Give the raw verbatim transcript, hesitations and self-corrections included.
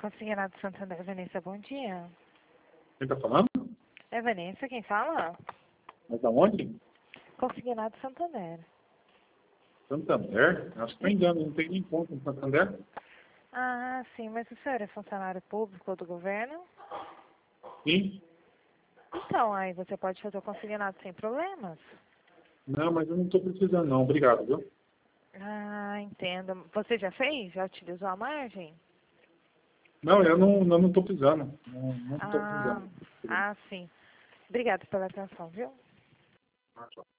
Consignado Santander, Vanessa, bom dia. Quem tá falando? É Vanessa quem fala? Mas da onde? Consignado Santander. Santander? Acho que tá engano, não tem nem conta em Santander. Ah, sim, mas o senhor é funcionário público ou do governo? Sim? Então, aí você pode fazer o consignado sem problemas. Não, mas eu não tô precisando não, obrigado, viu? Ah, entendo. Você já fez? Já utilizou a margem? Não, eu não, eu não tô precisando. Não, não tô Ah, precisando. ah, sim. Obrigada pela atenção, viu? Ah, tchau.